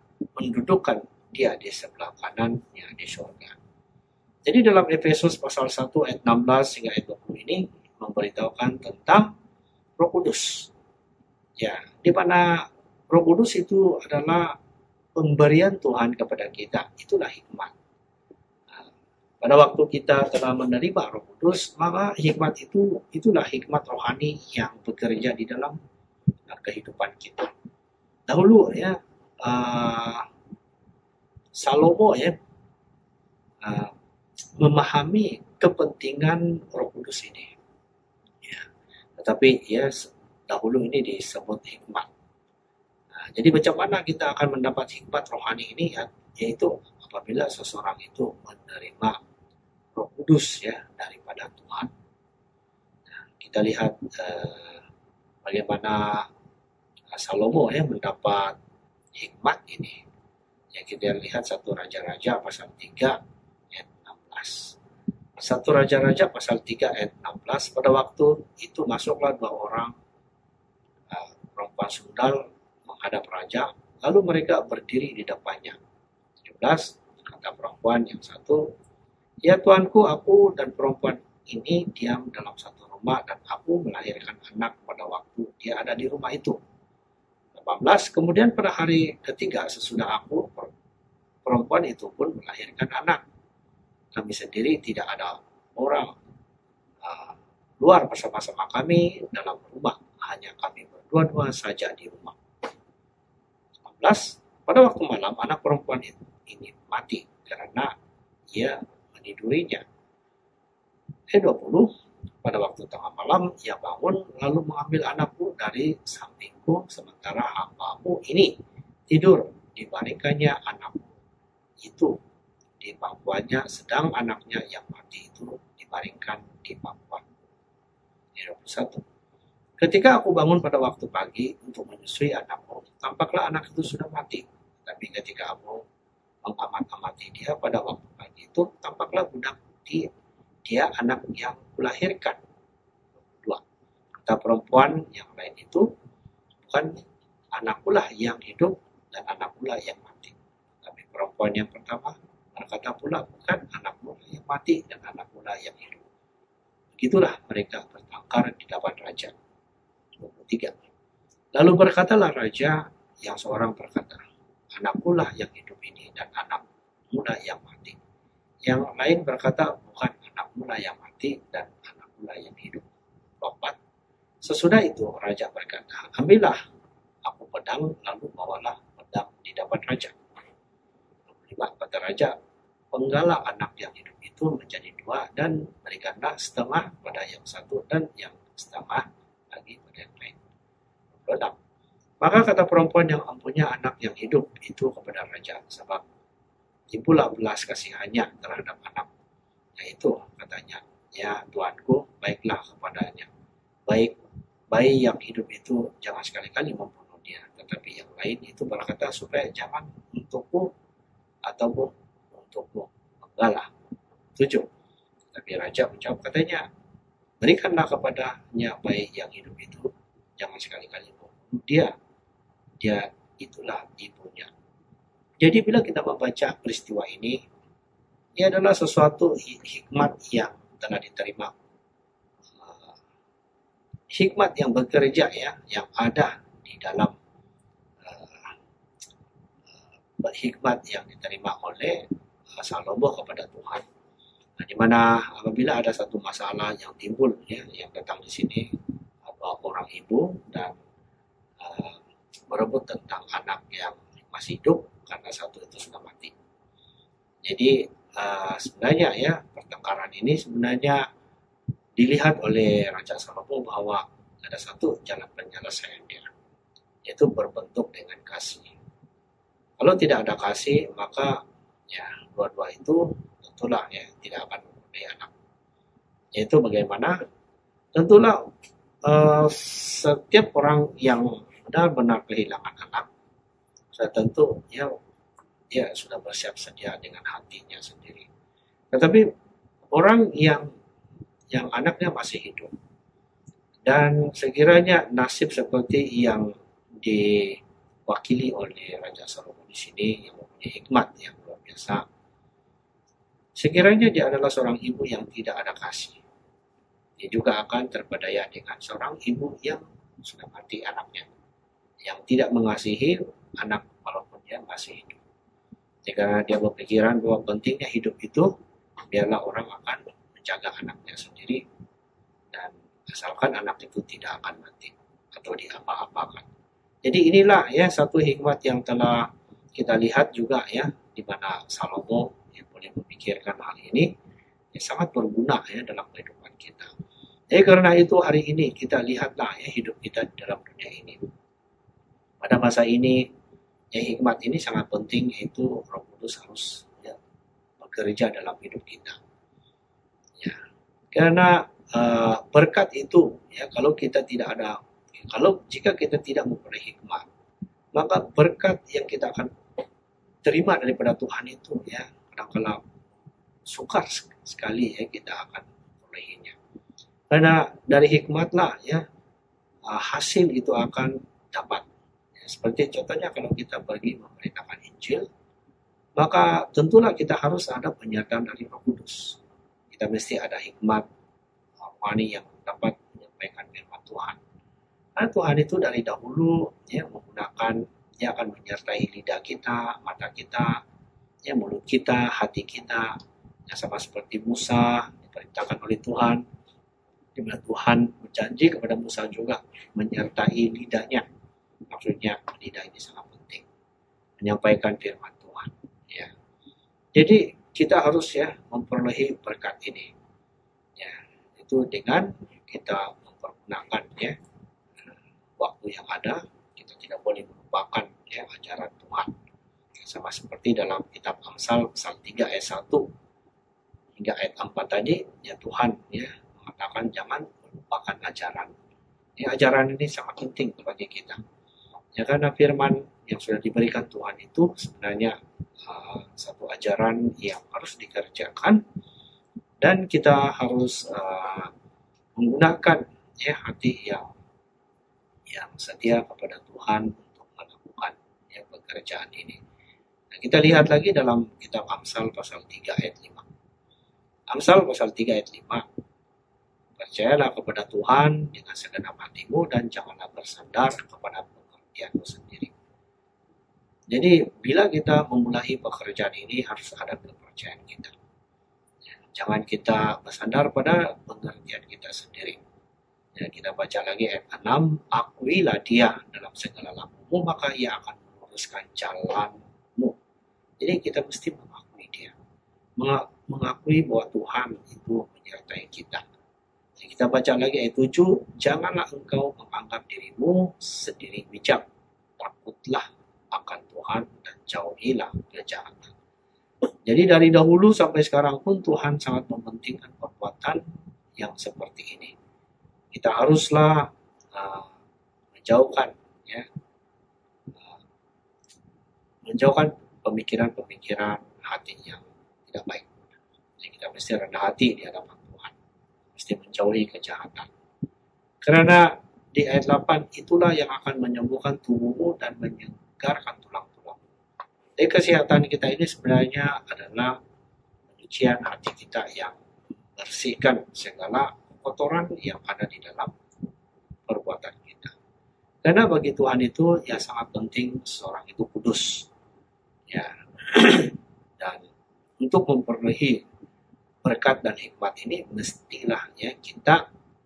kanannya di surga. Jadi dalam Efesus pasal 1 ayat 16 hingga ayat 20 ini memberitahukan tentang Roh Kudus Ya, di mana Roh Kudus itu adalah pemberian Tuhan kepada kita. Itulah hikmat. Nah, pada waktu kita telah menerima Roh Kudus, maka hikmat itulah hikmat rohani yang bekerja di dalam kehidupan kita. Dahulu ya, Salomo ya memahami kepentingan Roh Kudus ini. Ya, tetapi ya dahulu ini disebut hikmat. Nah, jadi macam mana kita akan mendapat hikmat rohani ini ya, yaitu apabila seseorang itu menerima Roh Kudus ya daripada Tuhan. Nah, kita lihat bagaimana Salomo ya mendapat hikmat ini. Ya, kita lihat 1 Raja-Raja pasal 3 ayat 16. 1 Raja-Raja pasal 3 ayat 16, pada waktu itu masuklah 2 orang perempuan sundal menghadap raja, lalu mereka berdiri di depannya. 17, kata perempuan yang satu, "Ya Tuanku, aku dan perempuan ini diam dalam satu rumah dan aku melahirkan anak pada waktu dia ada di rumah itu." 18, kemudian pada hari ketiga sesudah aku, perempuan itu pun melahirkan anak. Kami sendiri tidak ada orang luar bersama-sama kami dalam rumah, hanya kami berdua-dua saja di rumah. 19, pada waktu malam anak perempuan ini mati karena ia menidurinya. 20, pada waktu tengah malam ia bangun lalu mengambil anakku dari sampingku sementara hambamu ini tidur, dibaringkannya anakku itu di pangkuannya, sedang anaknya yang mati itu dibaringkan di pangkuan. 21, ketika aku bangun pada waktu pagi untuk menyusui anakku, tampaklah anak itu sudah mati. Tapi ketika aku mengamat-amati dia pada waktu pagi itu, tampaklah budak dia anak yang kulahirkan. 2, kata perempuan yang lain itu, bukan anakkulah yang hidup dan anakkulah yang mati. Tapi perempuan yang pertama berkata pula, bukan anakmu yang mati dan anakkulah yang hidup. Begitulah mereka bertengkar di depan raja. 23, lalu berkatalah raja yang seorang berkata, anakkulah yang hidup ini dan anakmulah yang mati. Yang lain berkata, bukan anakmulah yang mati dan anakmulah yang hidup. 24, sesudah itu raja berkata, ambillah aku pedang, lalu bawalah pedang di depan raja. 25, kata raja, penggalah anak yang hidup itu menjadi 2 dan berikanlah setengah pada yang satu dan yang setengah lagi pada yang lain. 26, maka kata perempuan yang mempunyai anak yang hidup itu kepada raja, sebab timbulah belas kasihannya terhadap anak. Yaitu katanya, ya Tuanku, baiklah kepadanya. Bayi yang hidup itu jangan sekali-kali membunuh dia. Tetapi yang lain itu berkata supaya jangan untukku ataupun untukmu menggalah. 7, tapi raja menjawab katanya, berikanlah kepadanya bayi yang hidup itu, jangan sekali-kali membunuh dia. Dia itulah ibunya. Jadi bila kita membaca peristiwa ini adalah sesuatu hikmat yang telah diterima. Hikmat yang bekerja ya, yang ada di dalam hikmat yang diterima oleh Salomo kepada Tuhan. Nah, di mana apabila ada satu masalah yang timbul ya, yang datang di sini, orang ibu dan berebut tentang anak yang masih hidup karena satu itu sudah mati. Jadi sebenarnya ya pertengkaran ini sebenarnya dilihat oleh Raja Salomo bahwa ada satu jalan penyelesaiannya, yaitu berbentuk dengan kasih. Kalau tidak ada kasih, maka ya dua-dua itu tentulah ya tidak akan mempunyai anak. Yaitu bagaimana? Tentulah setiap orang yang benar-benar kehilangan anak, sudah tentu dia sudah bersiap sedia dengan hatinya sendiri. Tetapi orang yang anaknya masih hidup dan sekiranya nasib seperti yang diwakili oleh Raja Salomo di sini yang mempunyai hikmat yang luar biasa, sekiranya dia adalah seorang ibu yang tidak ada kasih, dia juga akan terpedaya dengan seorang ibu yang sudah mati anaknya. yang tidak mengasihi anak walaupun dia masih hidup. Jika dia berpikiran bahwa pentingnya hidup itu, biarlah orang akan menjaga anaknya sendiri, dan asalkan anak itu tidak akan mati atau diapa-apakan. Jadi inilah ya satu hikmat yang telah kita lihat juga ya, di mana Salomo yang boleh memikirkan hal ini yang sangat berguna ya dalam kehidupan kita. Jadi karena itu hari ini kita lihatlah ya hidup kita di dalam dunia ini. Pada masa ini ya hikmat ini sangat penting, yaitu Roh Kudus harus ya, bekerja dalam hidup kita. Ya, karena berkat itu ya jika kita tidak memperoleh hikmat, maka berkat yang kita akan terima daripada Tuhan itu ya kadang-kadang sukar sekali ya kita akan memperolehinya. Karena dari hikmatlah ya hasil itu akan dapat. Ya, seperti contohnya kalau kita pergi memberitakan Injil, maka tentulah kita harus ada penyertaan dari Roh Kudus. Kita mesti ada hikmat rohani yang dapat menyampaikan firman Tuhan. Karena Tuhan itu dari dahulu ya menggunakan, dia akan menyertai lidah kita, mata kita, ya mulut kita, hati kita, ya sama seperti Musa diperintahkan oleh Tuhan, di mana Tuhan berjanji kepada Musa juga menyertai lidahnya. Maksudnya lidah ini sangat penting, menyampaikan firman Tuhan. Ya. Jadi kita harus ya memperoleh berkat ini. Ya, itu dengan kita mempergunakan ya waktu yang ada. Kita tidak boleh melupakan ya ajaran Tuhan. Sama seperti dalam kitab Amsal pasal 3 ayat 1 hingga ayat 4 tadi, ya Tuhan ya mengatakan jangan melupakan ajaran. Ya, ajaran ini sangat penting bagi kita. Ya, karena firman yang sudah diberikan Tuhan itu sebenarnya satu ajaran yang harus dikerjakan, dan kita harus menggunakan ya hati yang setia kepada Tuhan untuk melakukan ya pekerjaan ini. Nah, kita lihat lagi dalam kitab Amsal pasal 3 ayat 5. Amsal pasal 3 ayat 5. Percayalah kepada Tuhan dengan segenap hatimu dan janganlah bersandar kepada pengertianmu sendiri. Jadi bila kita memulai pekerjaan ini harus ada kepercayaan kita. Ya, jangan kita bersandar pada pengertian kita sendiri. Ya, kita baca lagi ayat 6. Akuilah dia dalam segala lakumu, maka ia akan meluruskan jalanmu. Jadi kita mesti mengakui dia. Mengakui bahwa Tuhan itu menyertai kita. Jadi kita baca lagi ayat 7. Janganlah engkau menganggap dirimu sendiri bijak. Takutlah akan Tuhan dan jauhilah kejahatan. Jadi dari dahulu sampai sekarang pun Tuhan sangat mementingkan perbuatan yang seperti ini. Kita haruslah menjauhkan pemikiran-pemikiran hati yang tidak baik. Jadi kita mesti rendah hati di hadapan Tuhan, mesti menjauhi kejahatan. Karena di ayat 8 itulah yang akan menyembuhkan tubuhmu dan menyegarkan tulang-tulang. Jadi kesehatan kita ini sebenarnya adalah penyucian hati kita yang bersihkan segala kotoran yang ada di dalam perbuatan kita. Karena bagi Tuhan itu ya sangat penting seorang itu kudus. Ya. Dan untuk memperoleh berkat dan hikmat ini mestilah ya kita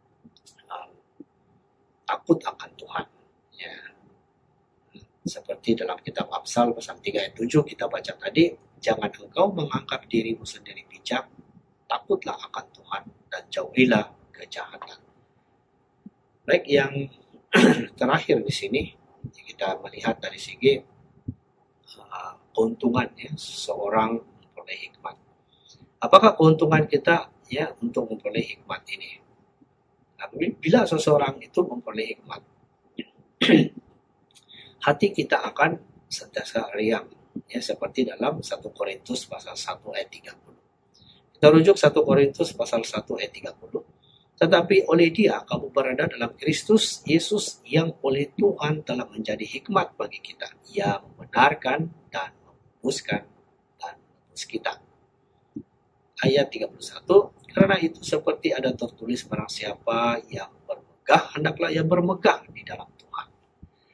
takut akan Tuhan. Ya. Seperti dalam kitab Amsal pasal 3 ayat 7 kita baca tadi, jangan engkau menganggap dirimu sendiri bijak, takutlah akan Tuhan dan jauhilah kejahatan. Baik, yang terakhir di sini kita melihat dari segi keuntungan ya seorang memperoleh hikmat. Apakah keuntungan kita ya untuk memperoleh hikmat ini? Nah, bila seseorang itu memperoleh hikmat, hati kita akan sentiasa riang ya seperti dalam 1 Korintus pasal 1 ayat 30. Kita rujuk 1 Korintus pasal 1 ayat 30. Tetapi oleh dia kamu berada dalam Kristus Yesus yang oleh Tuhan telah menjadi hikmat bagi kita. Ia membenarkan dan menguduskan dan menebus kita. Ayat 31. Karena itu seperti ada tertulis barang siapa yang bermegah, hendaklah ia bermegah di dalam Tuhan.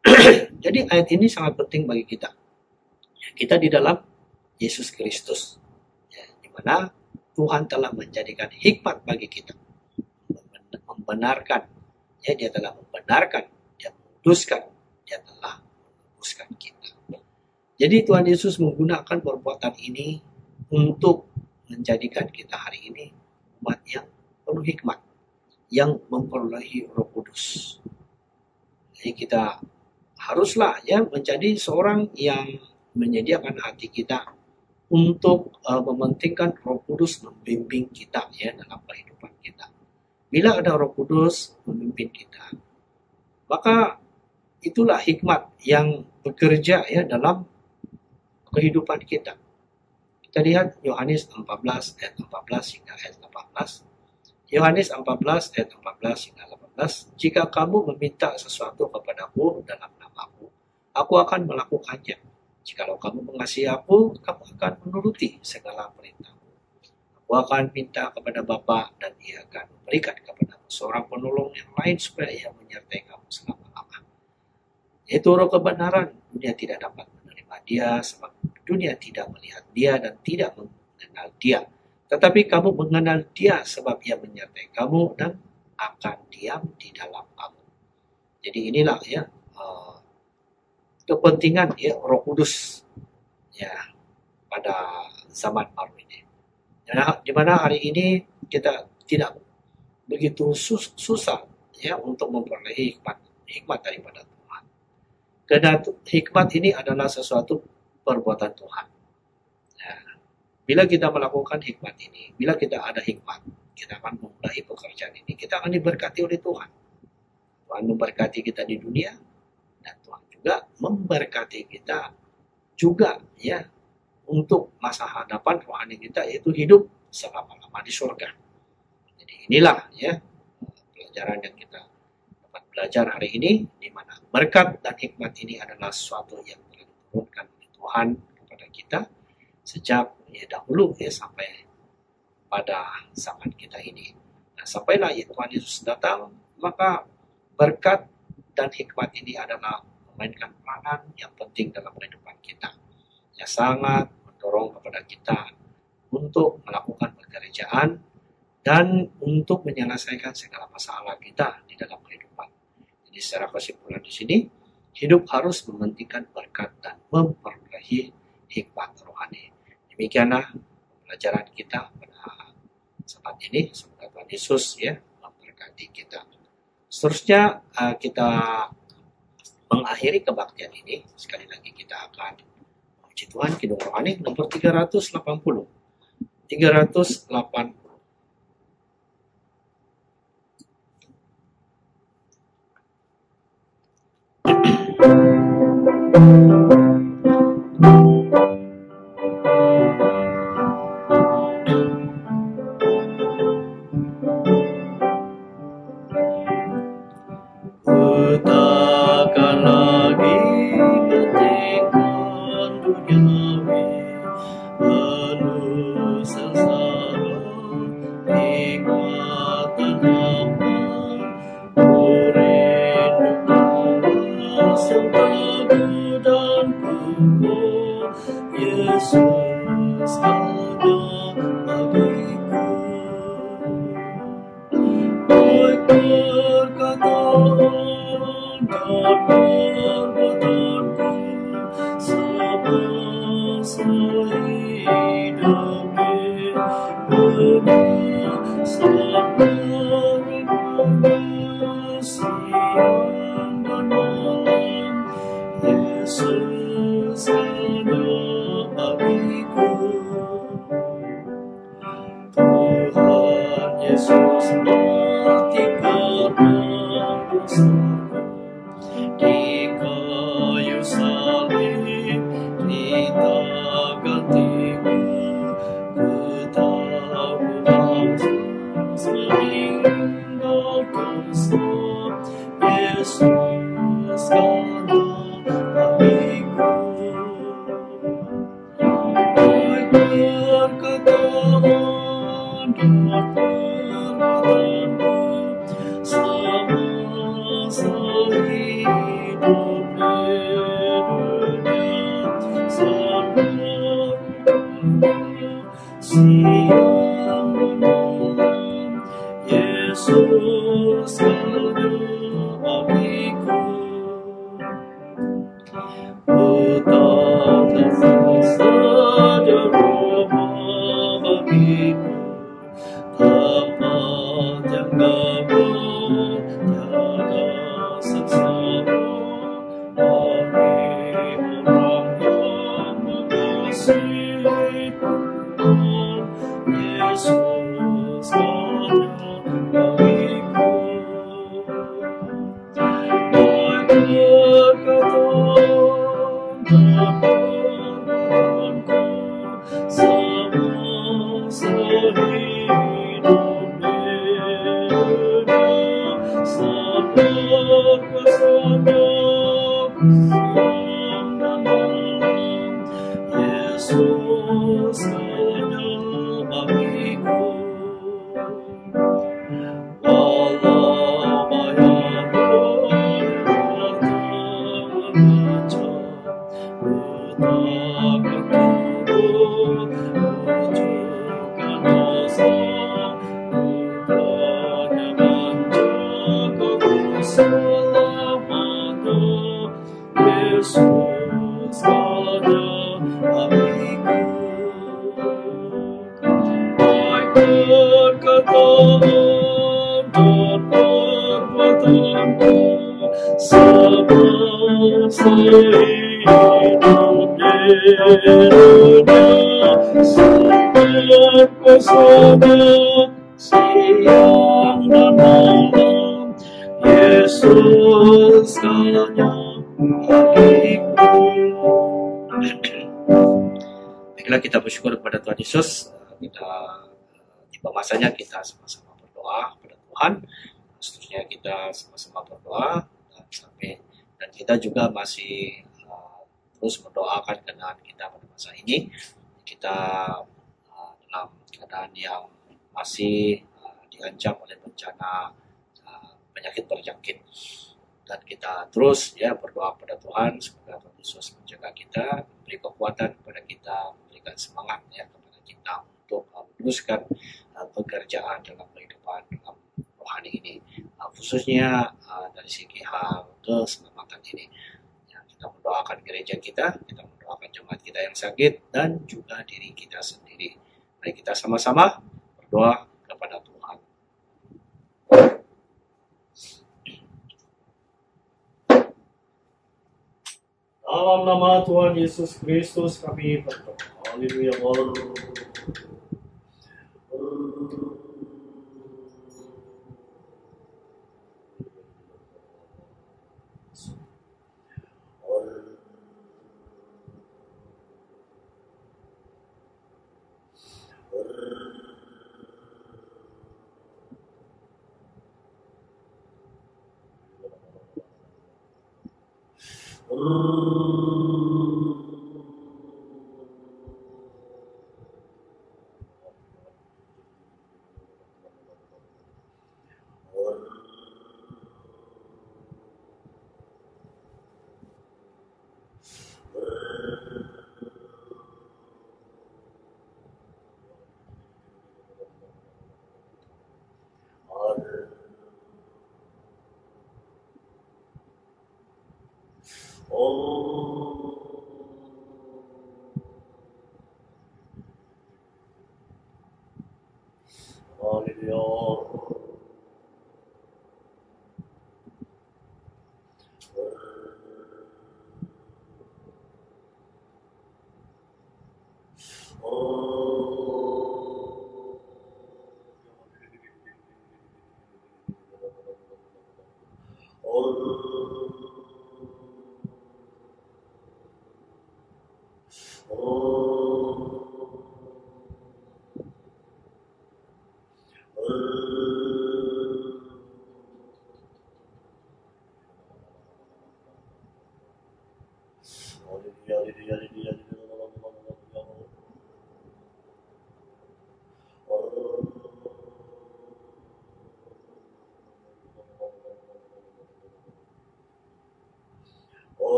Jadi ayat ini sangat penting bagi kita. Kita di dalam Yesus Kristus, ya, di mana Tuhan telah menjadikan hikmat bagi kita, membenarkan, ya, Dia telah membenarkan, Dia menguduskan, Dia telah menebuskan kita. Jadi Tuhan Yesus menggunakan perbuatan ini untuk menjadikan kita hari ini umat yang penuh hikmat, yang memperolehi Roh Kudus. Jadi kita haruslah, ya, menjadi seorang yang menyediakan hati kita untuk mementingkan Roh Kudus membimbing kita, ya, dalam kehidupan kita. Bila ada Roh Kudus memimpin kita, maka itulah hikmat yang bekerja, ya, dalam kehidupan kita. Kita lihat Yohanes 14 ayat 14 hingga ayat 18. Yohanes 14 ayat 14 hingga 18. Jika kamu meminta sesuatu kepadaku dalam namaku, aku akan melakukannya. Jikalau kamu mengasihi aku, kamu akan menuruti segala perintahku. Aku akan minta kepada Bapa dan Ia akan memberikan kepadamu seorang penolong yang lain supaya Ia menyertai kamu selama-lamanya. Yaitu Roh kebenaran. Dunia tidak dapat menerima Dia sebab dunia tidak melihat Dia dan tidak mengenal Dia. Tetapi kamu mengenal Dia sebab Ia menyertai kamu dan akan diam di dalam kamu. Jadi inilah, ya, kepentingan, ya, Roh Kudus, ya, pada zaman baru ini. Di mana hari ini kita tidak begitu susah, ya, untuk memperoleh hikmat daripada Tuhan. Karena hikmat ini adalah sesuatu perbuatan Tuhan. Ya. Bila kita melakukan hikmat ini, bila kita ada hikmat, kita akan memulai pekerjaan ini, kita akan diberkati oleh Tuhan. Tuhan memberkati kita di dunia, dan Tuhan juga memberkati kita juga, ya, untuk masa hadapan rohani kita, yaitu hidup selama-lama di surga. Jadi inilah, ya, pelajaran yang kita dapat belajar hari ini, di mana berkat dan hikmat ini adalah sesuatu yang telah diturunkan oleh Tuhan kepada kita sejak, ya, dahulu, ya, sampai pada zaman kita ini. Nah, sampailah, ya, Tuhan Yesus datang, maka berkat dan hikmat ini adalah memainkan peranan yang penting dalam kehidupan kita, yang sangat mendorong kepada kita untuk melakukan pekerjaan dan untuk menyelesaikan segala masalah kita di dalam kehidupan. Jadi secara kesimpulan di sini, hidup harus mementingkan berkat dan memperoleh hikmat rohani. Demikianlah pelajaran kita pada saat ini. Semoga Tuhan Yesus, ya, memberkati kita. Seterusnya kita mengakhiri kebaktian ini. Sekali lagi kita akan memuji Tuhan, Kidung Rohani nomor 380. 380. Takkan lagi mementingkan duniawi, penuh sengsara, hikmat dan aman, ku rindukan yang teguh dan kukuh, Yesus ada bagiku. Baik perkataan dan perbuatanku semasa hidupku, penuh sabar siang dan malam, Yesus ada bagiku. Tuhan Yesus mati karena dosaku, di kayu salib kita gantiku. Ku tahu Yesus meninggalkan semua, Yesus karena bagiku. Baik perkataan dan perbuatanku semasa hidupku, menolong. Yesus hanya bagiku. Hutang nafas saja bagiku. Tempat yang damai, tiada sengsara bagi orang yang mengasihi Tuhan. Yesus hanya bagiku. Baik perkataan dan perbuatanku semasa hidup dunia, sampai kuasanya siang dan malam. Yesus hanya bagiku. Walau banyak harta raja, hutangkan tubuh, wujudkan dosa, bukannya menjagaku selamanya. Yesus hanya bagiku. Baik perkataan dan perbuatanku semasa hidup dunia, sampai kuasanya siang dan malam. Yesus hanya bagiku. Baiklah, kita bersyukur kepada Tuhan Yesus. Kita tiba masanya kita sama-sama berdoa kepada Tuhan. Seterusnya kita sama-sama berdoa dan kita juga masih terus mendoakan kenaan kita pada masa ini. Kita dalam keadaan yang masih diancam oleh bencana penyakit berjangkit, dan kita terus berdoa pada Tuhan semoga Tuhan Yesus menjaga kita, memberi kekuatan kepada kita, memberikan semangat kepada kita untuk meneruskan pekerjaan dalam kehidupan dalam rohani ini, khususnya dari segi hal keselamatan ini. Kita mendoakan gereja kita mendoakan jemaat kita yang sakit, dan juga diri kita sendiri. Mari kita sama-sama berdoa kepada Tuhan. Dalam nama Tuhan Yesus Kristus kami berdoa. Haleluya.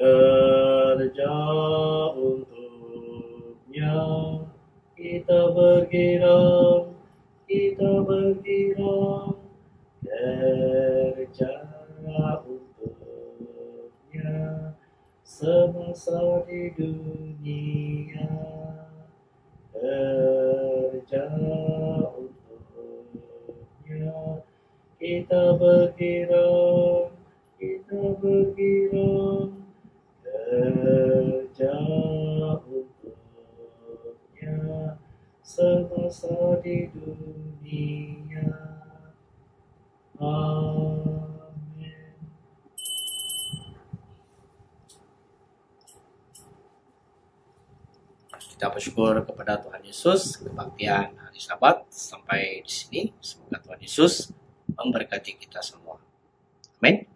kerja untuknya. Kita bergirang, kerja untuknya semasa di dunia. Kerja untuknya kita bergirang, kerja untuknya semasa di dunia. Amin. Kita bersyukur kepada Tuhan Yesus, kebaktian hari Sabat sampai di sini. Semoga Tuhan Yesus memberkati kita semua. Amin.